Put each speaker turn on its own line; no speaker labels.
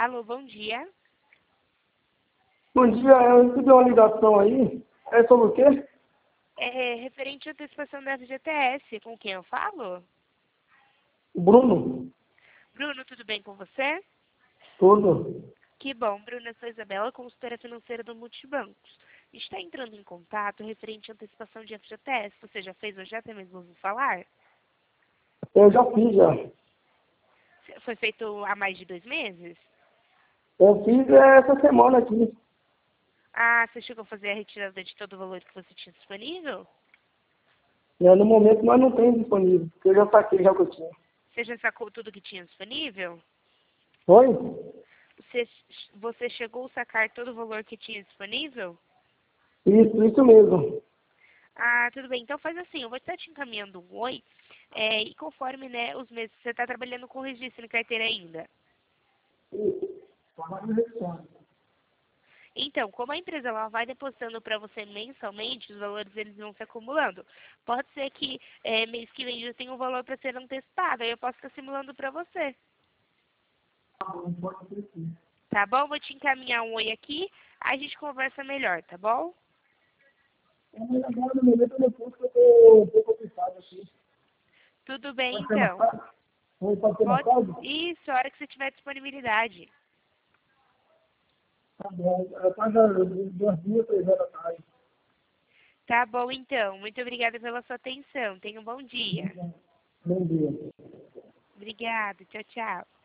Alô, bom dia.
Bom dia, eu recebi uma ligação aí. É sobre o quê?
É referente à antecipação da FGTS. Com quem eu falo?
Bruno?
Bruno, tudo bem com você?
Tudo.
Que bom, Bruno, eu sou a Isabela, consultora financeira do Multibancos. A gente está entrando em contato referente à antecipação de FGTS. Você já fez ou já até mesmo ouviu falar?
Eu já fiz, já.
Foi feito há mais de 2 meses?
Eu fiz essa semana aqui.
Ah, você chegou a fazer a retirada de todo o valor que você tinha disponível?
No momento nós não temos disponível, porque eu já saquei já o que eu tinha.
Você já sacou tudo que tinha disponível?
Foi?
Você chegou a sacar todo o valor que tinha disponível?
Isso mesmo.
Ah, tudo bem. Então faz assim, eu vou estar te encaminhando um oi, e conforme, né, os meses, você está trabalhando com registro em carteira ainda. Então, como a empresa ela vai depositando para você mensalmente, os valores eles vão se acumulando. Pode ser que mês que vem já tenha um valor para ser antecipado, aí eu posso estar simulando para você. Tá bom? Vou te encaminhar um oi aqui, aí a gente conversa melhor, tá bom?
Mas agora no momento eu não posso, porque eu estou um pouco ocupado aqui.
Tudo bem,
Pode ser mais
então.
tarde? Pode ser mais
Pode...
tarde?
Isso, a hora que você tiver disponibilidade.
Tá bom. Faz às 2, 3 horas da tarde.
Tá bom, então. Muito obrigada pela sua atenção. Tenha um bom dia.
Bom dia.
Obrigada. Tchau, tchau.